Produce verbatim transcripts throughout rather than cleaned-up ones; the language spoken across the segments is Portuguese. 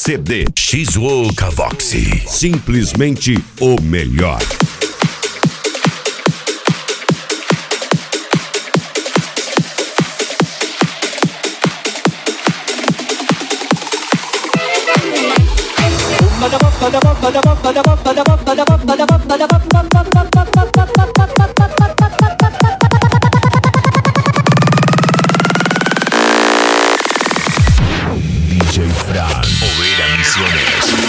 C D X U O Cavoxy. Simplesmente o melhor. D J Fran, Oveira Misiones.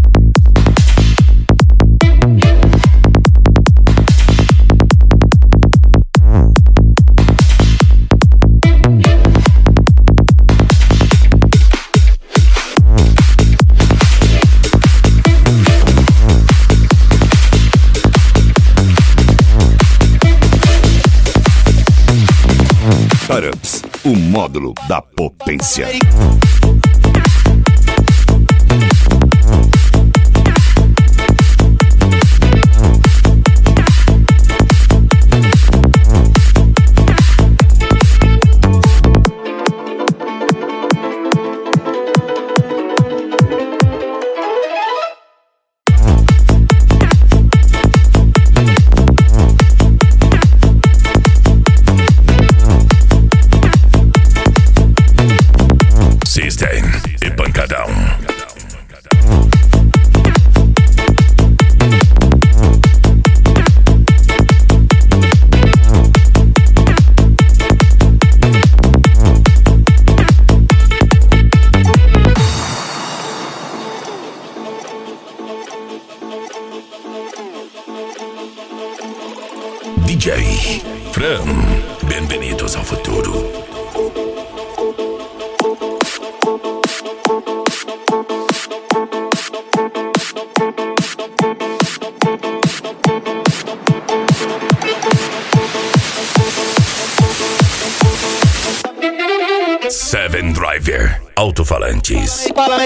Startups, o módulo da potência. System e pancadão. D J Fran, bem-vindos ao futuro. Seven Driver, alto-falantes.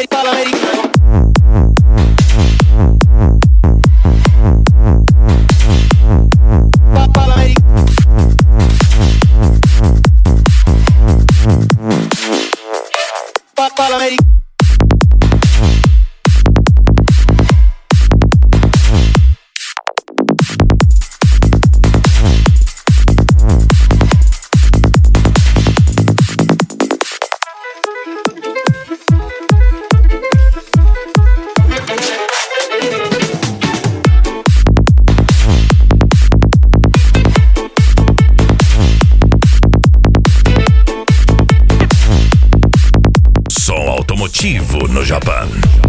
Som automotivo no Japão.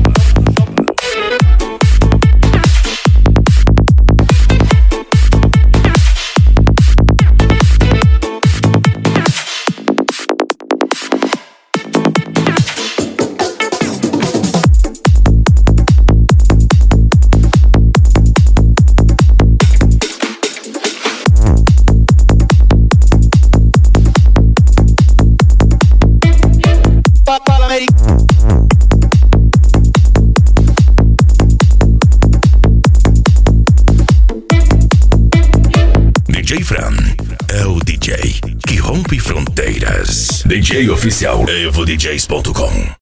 D J Fran é o D J que rompe fronteiras. D J oficial evo d js ponto com.